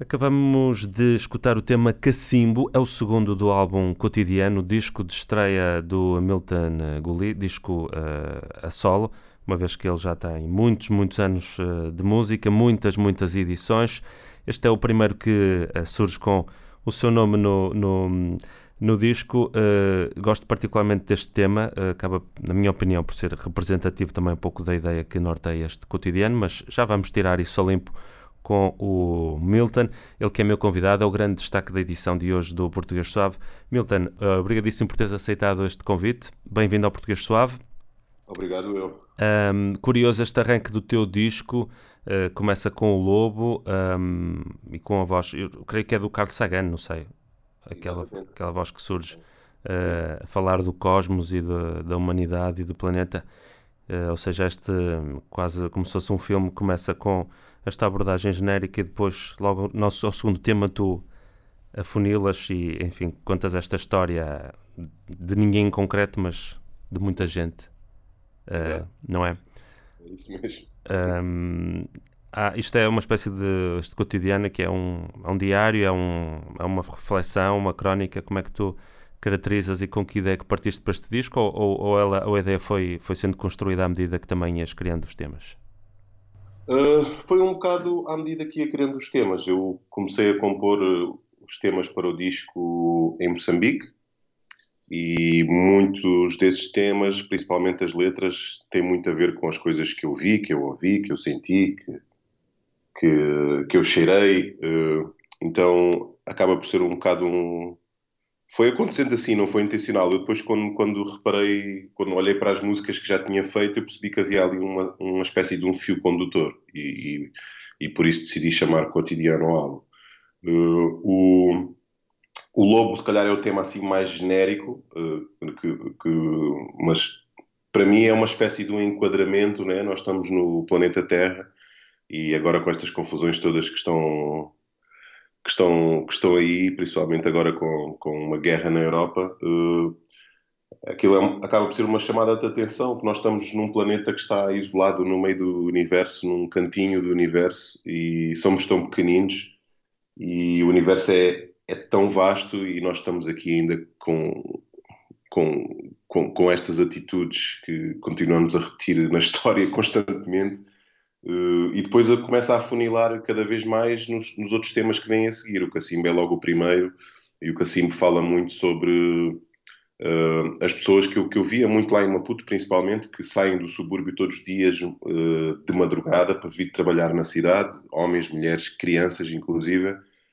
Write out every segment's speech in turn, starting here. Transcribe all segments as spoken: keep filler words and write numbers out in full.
Acabamos de escutar o tema Cacimbo, é o segundo do álbum Cotidiano, disco de estreia do Milton Gully, disco uh, a solo, uma vez que ele já tem muitos, muitos anos uh, de música, muitas, muitas edições. Este é o primeiro que uh, surge com o seu nome no, no, no disco. Uh, gosto particularmente deste tema, uh, acaba, na minha opinião, por ser representativo também um pouco da ideia que norteia este Cotidiano, mas já vamos tirar isso a limpo com o Milton, ele que é meu convidado, é o grande destaque da edição de hoje do Português Suave. Milton, uh, obrigadíssimo por teres aceitado este convite, bem-vindo ao Português Suave. Obrigado eu. Um, curioso este arranque do teu disco, uh, começa com o Lobo um, e com a voz, eu creio que é do Carlos Sagan, não sei, aquela, aquela voz que surge uh, a falar do cosmos e de, da humanidade e do planeta, uh, ou seja, este quase como se fosse um filme, começa com esta abordagem genérica e depois, logo no ao segundo tema, tu afunilas e, enfim, contas esta história de ninguém em concreto, mas de muita gente, uh, não é? É isso mesmo. Um, ah, isto é uma espécie de, este cotidiano que é um, é um diário, é, um, é uma reflexão, uma crónica. Como é que tu caracterizas e com que ideia que partiste para este disco, ou, ou, ou, ela, ou a ideia foi, foi sendo construída à medida que também ias criando os temas? Uh, foi um bocado à medida que ia criando os temas. Eu comecei a compor uh, os temas para o disco em Moçambique e muitos desses temas, principalmente as letras, têm muito a ver com as coisas que eu vi, que eu ouvi, que eu senti, que, que, que eu cheirei. Uh, então acaba por ser um bocado um... Foi acontecendo assim, não foi intencional. Eu depois, quando, quando reparei, quando olhei para as músicas que já tinha feito, eu percebi que havia ali uma, uma espécie de um fio condutor e, e, e por isso decidi chamar Cotidiano ao álbum. Uh, o, o Lobo, se calhar, é o tema assim mais genérico, uh, que, que, mas para mim é uma espécie de um enquadramento, né? Nós estamos no planeta Terra e agora com estas confusões todas que estão... que estão, que estão aí, principalmente agora com, com uma guerra na Europa, uh, aquilo é, acaba por ser uma chamada de atenção, que nós estamos num planeta que está isolado no meio do universo, num cantinho do universo, e somos tão pequeninos, e o universo é, é tão vasto, e nós estamos aqui ainda com, com, com, com estas atitudes que continuamos a repetir na história constantemente. Uh, e depois começa a afunilar cada vez mais nos, nos outros temas que vêm a seguir. O Cacimbo é logo o primeiro, e o Cacimbo fala muito sobre uh, as pessoas que eu, que eu via muito lá em Maputo, principalmente, que saem do subúrbio todos os dias uh, de madrugada para vir trabalhar na cidade, homens, mulheres, crianças, inclusive,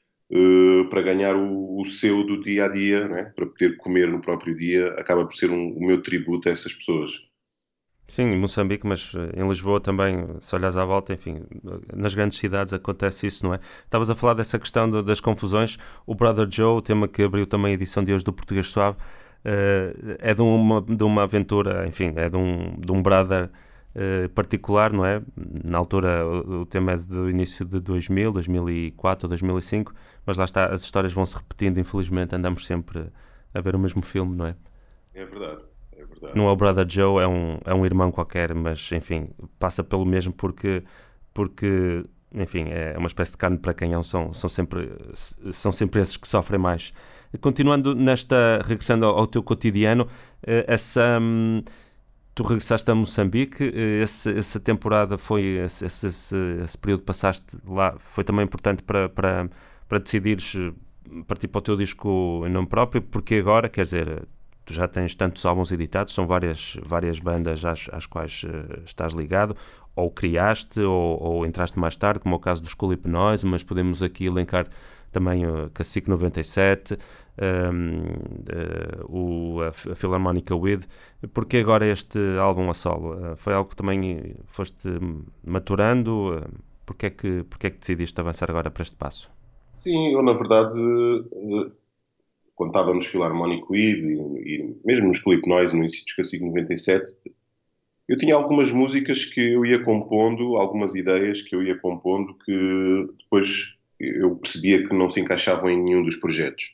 uh, para ganhar o, o seu do dia a dia, né? Para poder comer no próprio dia. Acaba por ser um, o meu tributo a essas pessoas. Sim, em Moçambique, mas em Lisboa também, se olhas à volta, enfim, nas grandes cidades acontece isso, não é? Estavas a falar dessa questão de, das confusões. O Brother Joe, o tema que abriu também a edição de hoje do Português Suave, uh, é de uma, de uma aventura, enfim, é de um, de um brother uh, particular, não é? Na altura o, o tema é do início de dois mil, dois mil e quatro, dois mil e cinco, mas lá está, as histórias vão se repetindo, infelizmente andamos sempre a ver o mesmo filme, não é? É verdade. É verdade. Não é o Brother Joe, é um, é um irmão qualquer, mas enfim, passa pelo mesmo porque, porque enfim, é uma espécie de carne para canhão, são, são, sempre, são sempre esses que sofrem mais. Continuando nesta, regressando ao, ao teu cotidiano, essa, hum, tu regressaste a Moçambique, esse, essa temporada foi, esse, esse, esse período que passaste lá, foi também importante para, para, para decidires partir para o teu disco em nome próprio, porque agora, quer dizer... Tu já tens tantos álbuns editados, são várias, várias bandas às, às quais uh, estás ligado, ou criaste, ou, ou entraste mais tarde, como é o caso do School Hipnose, mas podemos aqui elencar também o Cacique noventa e sete, um, uh, o, a, a Philharmonica With. Porque agora este álbum a solo? Uh, foi algo que também foste maturando? Uh, porque, é que, porque é que decidiste avançar agora para este passo? Sim, eu na verdade... Uh... quando estava nos Philharmonic With e, e mesmo nos Clip Noise, no início dos Cacique noventa e sete, eu tinha algumas músicas que eu ia compondo, algumas ideias que eu ia compondo que depois eu percebia que não se encaixavam em nenhum dos projetos.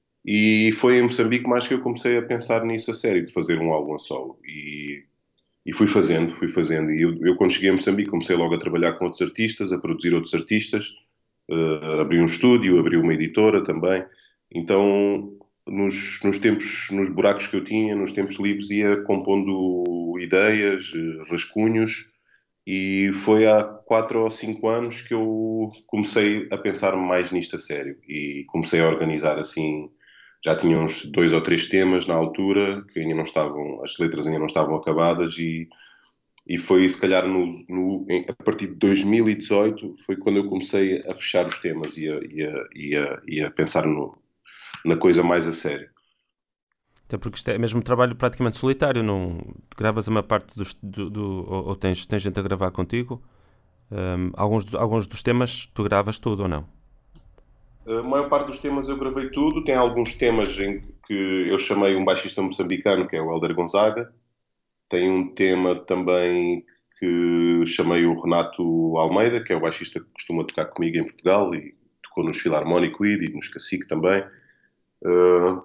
E foi em Moçambique mais que eu comecei a pensar nisso a sério, de fazer um álbum a solo. E, e fui fazendo, fui fazendo. E eu, eu quando cheguei a Moçambique comecei logo a trabalhar com outros artistas, a produzir outros artistas. uh, abri um estúdio, abri uma editora também. Então, nos, nos tempos, nos buracos que eu tinha, nos tempos livres, ia compondo ideias, rascunhos, e foi há quatro ou cinco anos que eu comecei a pensar mais nisto a sério e comecei a organizar assim. Já tinha uns dois ou três temas na altura que ainda não estavam, as letras ainda não estavam acabadas, e, e foi se calhar no, no, a partir de dois mil e dezoito foi quando eu comecei a fechar os temas e a, e a, e a, e a pensar no, na coisa mais a sério. Até porque isto é mesmo um trabalho praticamente solitário, não gravas a maior parte dos, do, do, ou, ou tens, tens gente a gravar contigo. Um, alguns, alguns dos temas tu gravas tudo ou não? A maior parte dos temas eu gravei tudo. Tem alguns temas em que eu chamei um baixista moçambicano, que é o Helder Gonzaga. Tem um tema também que chamei o Renato Almeida, que é o baixista que costuma tocar comigo em Portugal e tocou nos Philharmonic Weed e nos Cacique também. Uh,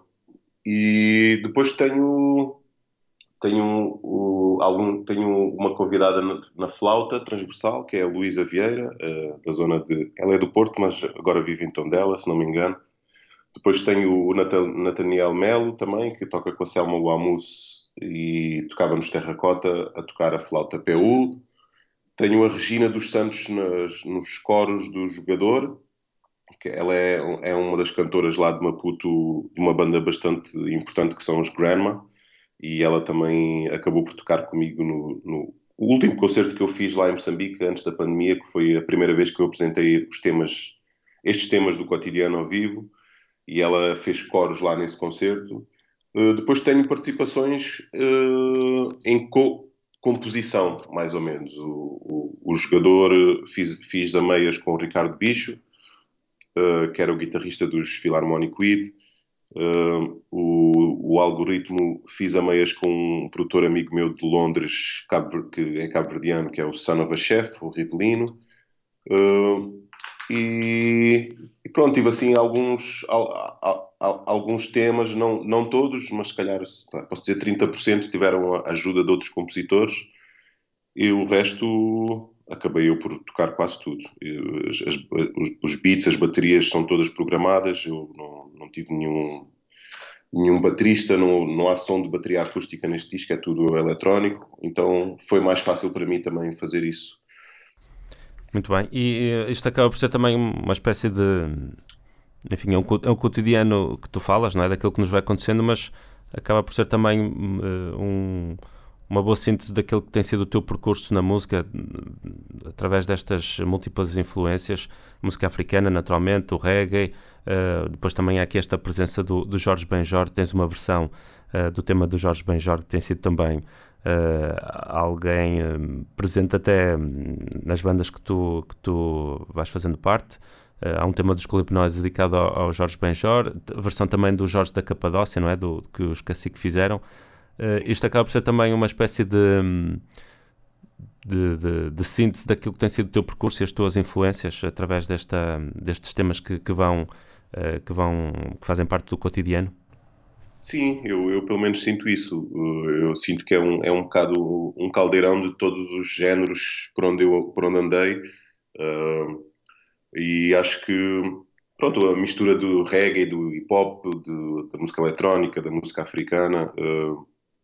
e depois tenho, tenho, o, algum, tenho uma convidada na, na flauta transversal, que é a Luísa Vieira, uh, da zona de... Ela é do Porto, mas agora vive em Tondela, se não me engano. Depois tenho o Nathaniel Melo também, que toca com a Selma Guamus e tocava nos Terracota a tocar a flauta Peul. Tenho a Regina dos Santos nas, nos coros do Jogador, que ela é, é uma das cantoras lá de Maputo, de uma banda bastante importante que são os Grandma, e ela também acabou por tocar comigo no, no o último concerto que eu fiz lá em Moçambique, antes da pandemia, que foi a primeira vez que eu apresentei os temas, estes temas do cotidiano ao vivo, e ela fez coros lá nesse concerto. Uh, depois tenho participações uh, em co-composição, mais ou menos. O, o, o jogador fiz, fiz a meias com o Ricardo Bicho, uh, que era o guitarrista dos Philharmonic Weed. Uh, o, o algoritmo fiz a meias com um produtor amigo meu de Londres, Cabo, que é cabo-verdiano, que é o Son of a Chef, o Rivelino. Uh, e, e pronto, tive assim alguns, al, al, al, alguns temas, não, não todos, mas se calhar, posso dizer trinta por cento tiveram a ajuda de outros compositores, e o resto acabei eu por tocar quase tudo. As, as, os, os beats, as baterias são todas programadas, eu não, não tive nenhum, nenhum baterista, não, não há som de bateria acústica neste disco, é tudo eletrónico, então foi mais fácil para mim também fazer isso. Muito bem, e isto acaba por ser também uma espécie de, enfim, é um, é um cotidiano que tu falas, não é? Daquilo que nos vai acontecendo, mas acaba por ser também uh, um, uma boa síntese daquilo que tem sido o teu percurso na música, através destas múltiplas influências, música africana, naturalmente, o reggae, uh, depois também há aqui esta presença do, do Jorge Benjor, tens uma versão uh, do tema do Jorge Benjor que tem sido também Uh, alguém uh, presente até nas bandas que tu, que tu vais fazendo parte. Uh, há um tema dos Colipnóis dedicado ao, ao Jorge Benjor, a versão também do Jorge da Capadócia, não é? Do, que os Cacique fizeram. Uh, isto acaba por ser também uma espécie de, de, de, de síntese daquilo que tem sido o teu percurso e as tuas influências através desta, destes temas que, que, vão, uh, que, vão, que fazem parte do cotidiano. Sim, eu, eu pelo menos sinto isso. Eu sinto que é um, é um bocado um caldeirão de todos os géneros por onde eu por onde andei. Uh, e acho que, pronto, a mistura do reggae, do hip-hop, de, da música eletrónica, da música africana. Uh,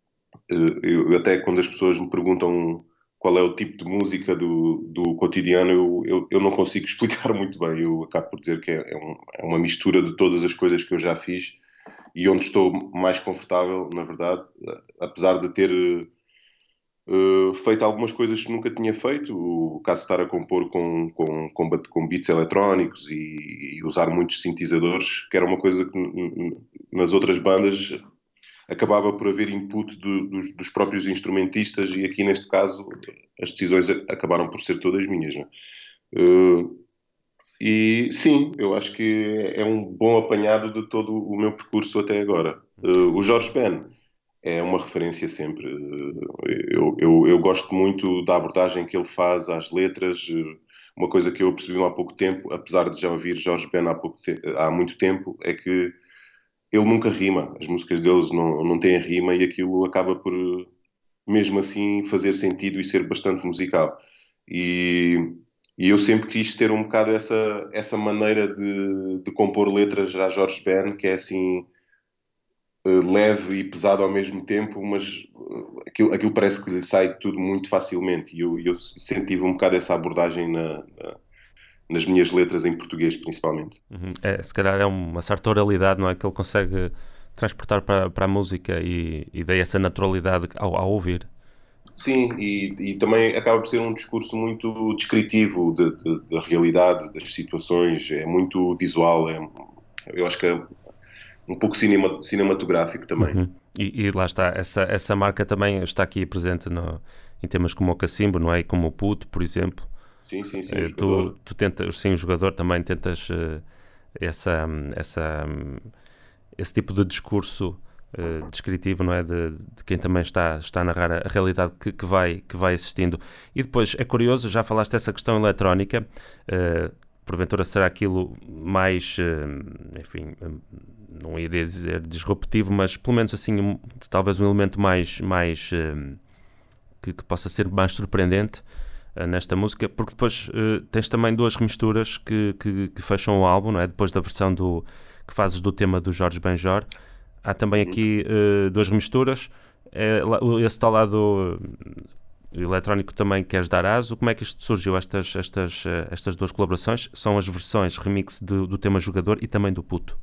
eu, até quando as pessoas me perguntam qual é o tipo de música do, do cotidiano, eu, eu, eu não consigo explicar muito bem. Eu acabo por dizer que é, é, um, é uma mistura de todas as coisas que eu já fiz, e onde estou mais confortável, na verdade, apesar de ter uh, feito algumas coisas que nunca tinha feito, o caso de estar a compor com, com, com, com beats eletrónicos e, e usar muitos sintetizadores, que era uma coisa que nas outras bandas acabava por haver input do, dos, dos próprios instrumentistas, e aqui neste caso as decisões acabaram por ser todas minhas, né? Uh, E sim, eu acho que é um bom apanhado de todo o meu percurso até agora. Uh, o Jorge Ben é uma referência sempre. Uh, eu, eu, eu gosto muito da abordagem que ele faz às letras. Uh, uma coisa que eu percebi há pouco tempo, apesar de já ouvir Jorge Ben há, pouco te- há muito tempo, é que ele nunca rima. As músicas deles não, não têm rima, e aquilo acaba por, mesmo assim, fazer sentido e ser bastante musical. E E eu sempre quis ter um bocado essa, essa maneira de, de compor letras já Jorge Ben, que é assim eh, leve e pesado ao mesmo tempo, mas eh, aquilo, aquilo parece que lhe sai tudo muito facilmente. E eu, eu sempre tive um bocado essa abordagem na, na- nas minhas letras em português, principalmente. Uhum. É, se calhar é uma certa oralidade, não é? Que ele consegue transportar para, para a música e, e daí essa naturalidade ao, ao ouvir. Sim, e, e também acaba por ser um discurso muito descritivo de- de- da realidade, das situações, é muito visual, é, eu acho que é um pouco cinema, cinematográfico também. Uhum. E, e lá está, essa, essa marca também está aqui presente no, em temas como o Cacimbo, não é? E como o Puto, por exemplo. Sim, sim, sim, o Eh, Tu, jogador. tu tentas, sim, o jogador também tentas eh, essa, essa, esse tipo de discurso eh, descritivo, não é? De, de quem também está, está a narrar a, a realidade que, que, vai, que vai existindo. E depois, é curioso, já falaste dessa questão eletrónica, eh, porventura será aquilo mais, eh, enfim, eh, não iria dizer disruptivo, mas pelo menos assim, um, talvez um elemento mais, mais eh, que, que possa ser mais surpreendente eh, nesta música, porque depois eh, tens também duas remisturas que, que, que fecham o álbum, não é? Depois da versão do, que fazes do tema do Jorge Benjor, há também Uhum. aqui eh, duas remisturas. É, lá- o- esse tal lado eh, eletrónico também queres dar aso. Como é que isto surgiu, estas, estas, eh, estas duas colaborações? São as versões remix do, do tema Jogador e também do Puto.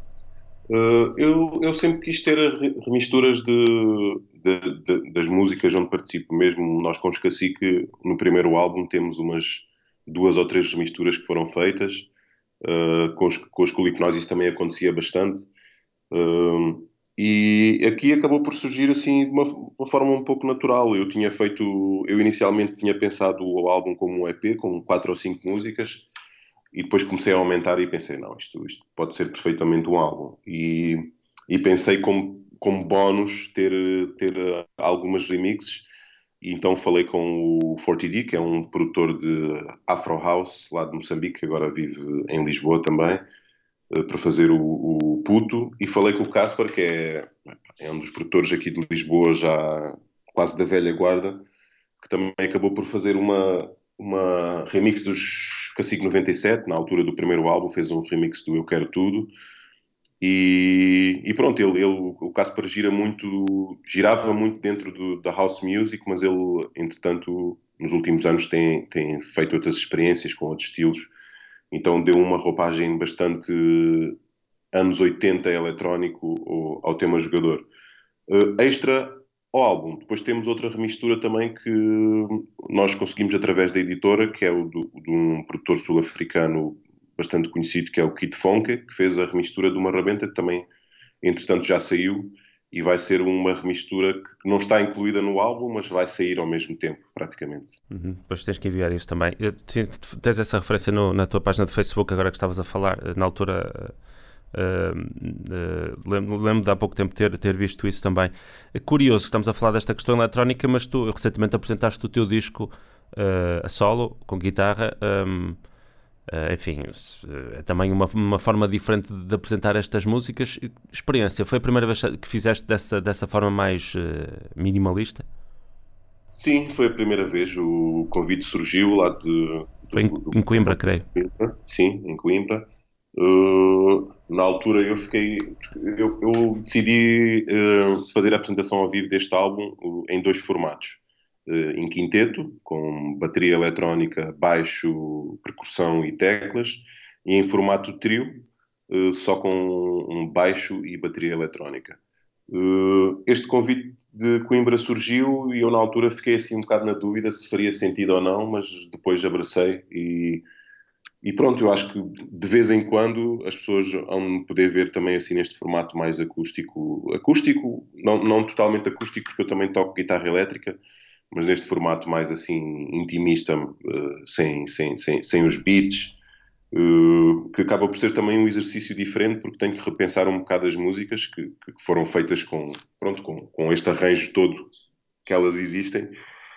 Uh, eu, eu sempre quis ter re- remisturas de, de- de- das músicas onde participo. Mesmo nós com os Cacique, no primeiro álbum, temos umas duas ou três remisturas que foram feitas. Uh, com os, com os Coliquinóis isso também acontecia bastante. Uh, e aqui acabou por surgir assim de uma, uma forma um pouco natural. Eu tinha feito, eu inicialmente tinha pensado o álbum como um E P, com quatro ou cinco músicas. E depois comecei a aumentar e pensei, não, isto, isto pode ser perfeitamente um álbum. E, e pensei como, como bónus ter, ter uh, algumas remixes. E então falei com o Forty D, que é um produtor de Afro House lá de Moçambique, que agora vive em Lisboa também, uh, para fazer o, o Puto. E falei com o Caspar, que é, é um dos produtores aqui de Lisboa, já quase da velha guarda, que também acabou por fazer uma, uma remix dos Cacique noventa e sete, na altura do primeiro álbum, fez um remix do Eu Quero Tudo. E, e pronto, ele, ele, o Caspar gira muito, girava muito dentro do, da house music, mas ele, entretanto, nos últimos anos tem, tem feito outras experiências com outros estilos, então deu uma roupagem bastante anos oitenta eletrónico ao, ao tema jogador. Uh, extra ao álbum. Depois temos outra remistura também que nós conseguimos através da editora, que é o do, de um produtor sul-africano bastante conhecido, que é o Kid Fonke, que fez a remistura de uma rabenta que também, entretanto, já saiu e vai ser uma remistura que não está incluída no álbum, mas vai sair ao mesmo tempo, praticamente. Uhum. Depois tens que enviar isso também. Eu, tens essa referência no, na tua página de Facebook, agora que estavas a falar, na altura. Uh, uh, lembro, lembro de há pouco tempo ter, ter visto isso também. É curioso que estamos a falar desta questão eletrónica, mas tu recentemente apresentaste o teu disco uh, a solo, com guitarra. Um, uh, enfim, é também uma, uma forma diferente de apresentar estas músicas. Experiência, foi a primeira vez que fizeste dessa, dessa forma mais uh, minimalista? Sim, foi a primeira vez. O convite surgiu lá de, Foi em, do, do, em Coimbra, creio. sim, em Coimbra. Uh, na altura eu fiquei, eu, eu decidi uh, fazer a apresentação ao vivo deste álbum uh, em dois formatos. Uh, em quinteto, com bateria eletrónica, baixo, percussão e teclas, e em formato trio, uh, só com um baixo e bateria eletrónica. Uh, este convite de Coimbra surgiu e eu na altura fiquei assim um bocado na dúvida se faria sentido ou não, mas depois abracei e e pronto, eu acho que de vez em quando as pessoas vão me poder ver também assim neste formato mais acústico. Acústico, não, não totalmente acústico, porque eu também toco guitarra elétrica, mas neste formato mais assim intimista, uh, sem, sem, sem, sem os beats, uh, que acaba por ser também um exercício diferente, porque tenho que repensar um bocado as músicas que, que foram feitas com, pronto, com, com este arranjo todo que elas existem.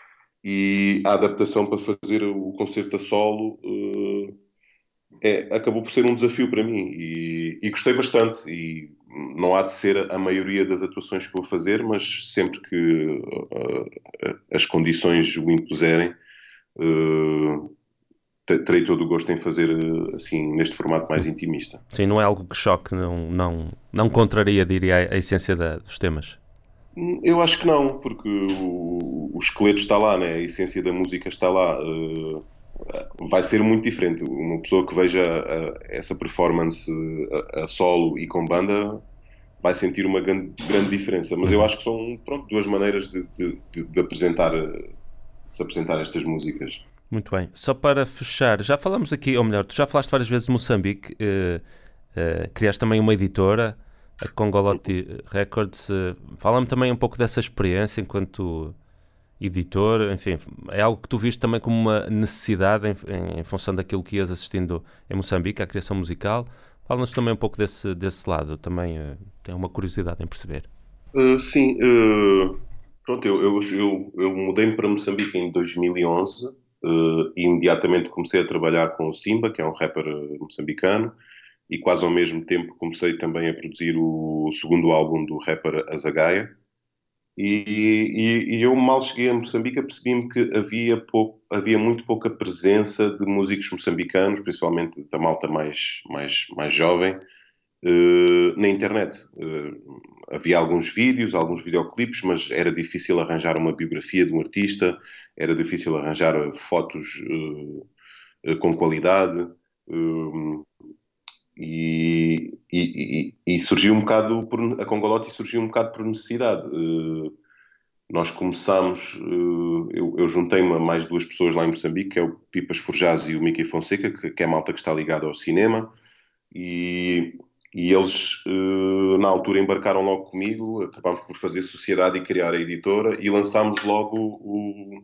E a adaptação para fazer o concerto a solo uh, é, acabou por ser um desafio para mim e, e gostei bastante. E não há de ser a maioria das atuações que vou fazer, mas sempre que uh, as condições o impuserem, uh, terei todo o gosto em fazer assim, neste formato mais intimista. Sim, não é algo que choque, não, não, não contraria, diria, a essência da, dos temas. Eu acho que não, porque o, o esqueleto está lá, né? A essência da música está lá. Uh, vai ser muito diferente. Uma pessoa que veja uh, essa performance uh, a solo e com banda vai sentir uma grande, grande diferença. Mas eu acho que são, pronto, duas maneiras de, de, de, de apresentar, de se apresentar estas músicas. Muito bem. Só para fechar, já falamos aqui, ou melhor, tu já falaste várias vezes de Moçambique, uh, uh, criaste também uma editora, a Congoloti Records. Uh, fala-me também um pouco dessa experiência enquanto editor, enfim, é algo que tu viste também como uma necessidade em, em, em função daquilo que ias assistindo em Moçambique, à criação musical. Fala-nos também um pouco desse, desse lado, também uh, tenho uma curiosidade em perceber. Uh, sim, uh, pronto, eu, eu, eu, eu mudei-me para Moçambique em dois mil e onze uh, e imediatamente comecei a trabalhar com o Simba, que é um rapper moçambicano, e quase ao mesmo tempo comecei também a produzir o segundo álbum do rapper Azagaia. E, e, e eu mal cheguei a Moçambique, percebi-me que havia, pouco, havia muito pouca presença de músicos moçambicanos, principalmente da malta mais, mais, mais jovem, uh, na internet. Uh, havia alguns vídeos, alguns videoclipes, mas era difícil arranjar uma biografia de um artista, era difícil arranjar fotos uh, uh, com qualidade. Uh, E, e, e surgiu um bocado, por, a Congoloti surgiu um bocado por necessidade. Uh, nós começámos, uh, eu, eu juntei-me a mais duas pessoas lá em Moçambique, que é o Pipas Forjás e o Mickey Fonseca, que, que é a malta que está ligada ao cinema, e, e eles uh, na altura embarcaram logo comigo, acabámos por fazer sociedade e criar a editora, e lançámos logo o...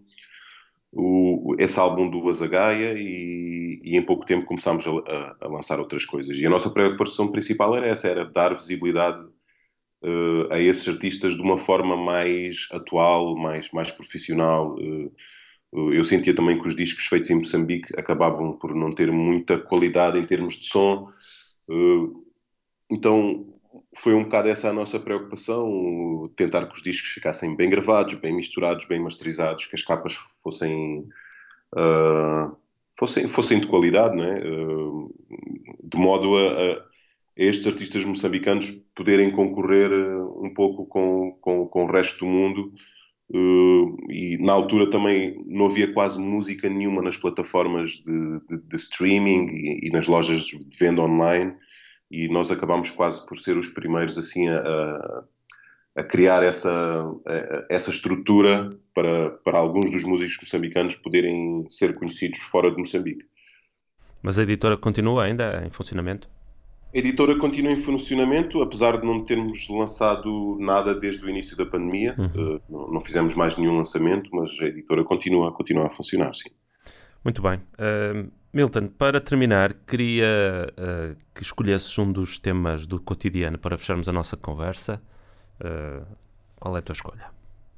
O, esse álbum do Azagaia e, e em pouco tempo começámos a, a, a lançar outras coisas. E a nossa preocupação principal era essa, era dar visibilidade uh, a esses artistas de uma forma mais atual, mais, mais profissional. Uh, uh, eu sentia também que os discos feitos em Moçambique acabavam por não ter muita qualidade em termos de som. Uh, então foi um bocado essa a nossa preocupação, tentar que os discos ficassem bem gravados, bem misturados, bem masterizados, que as capas fossem, uh, fossem, fossem de qualidade, não é? Uh, de modo a, a estes artistas moçambicanos poderem concorrer um pouco com, com, com o resto do mundo. Uh, e na altura também não havia quase música nenhuma nas plataformas de, de, de streaming e, e nas lojas de venda online. E nós acabámos quase por ser os primeiros assim a, a criar essa, a, essa estrutura para, para alguns dos músicos moçambicanos poderem ser conhecidos fora de Moçambique. Mas a editora continua ainda em funcionamento? A editora continua em funcionamento, apesar de não termos lançado nada desde o início da pandemia. Uhum. Uh, não, não fizemos mais nenhum lançamento, mas a editora continua, continua a funcionar, sim. Muito bem. Uh, Milton, para terminar, queria uh, que escolhesses um dos temas do cotidiano para fecharmos a nossa conversa. Uh, qual é a tua escolha?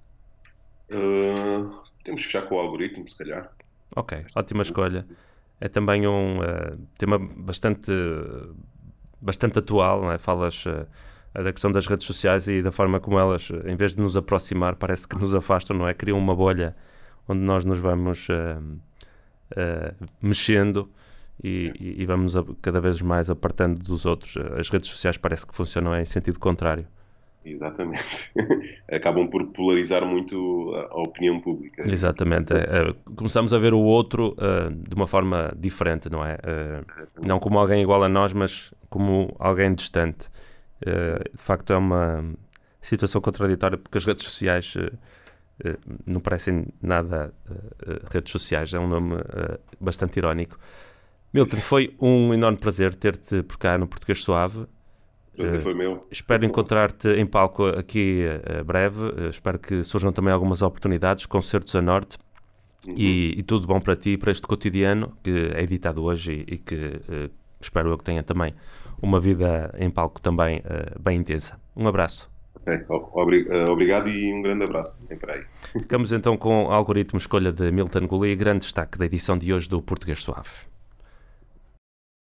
Uh, temos que fechar com o algoritmo, se calhar. Ok, ótima escolha. É também um uh, tema bastante, bastante atual, não é? Falas uh, da questão das redes sociais e da forma como elas, em vez de nos aproximar, parece que nos afastam, não é? Criam uma bolha onde nós nos vamos... Uh, Uh, mexendo e, e, e vamos a, cada vez mais apartando dos outros. As redes sociais parece que funcionam em sentido contrário. Exatamente. Acabam por polarizar muito a, a opinião pública. Exatamente. É, é, começamos a ver o outro uh, de uma forma diferente, não é? Uh, não como alguém igual a nós, mas como alguém distante. Uh, de facto é uma situação contraditória porque as redes sociais... Uh, Uh, não parecem nada uh, uh, redes sociais, é um nome uh, bastante irónico. Milton, foi um enorme prazer ter-te por cá no Português Suave. Uh, foi meu. Espero encontrar-te em palco aqui uh, breve. Uh, espero que surjam também algumas oportunidades, concertos a norte. Uhum. E, e tudo bom para ti, para este cotidiano que é editado hoje e, e que uh, espero eu que tenha também uma vida em palco também uh, bem intensa. Um abraço. É, obrigado e um grande abraço também para aí. Ficamos então com o algoritmo escolha de Milton Goulia, grande destaque da edição de hoje do Português Suave.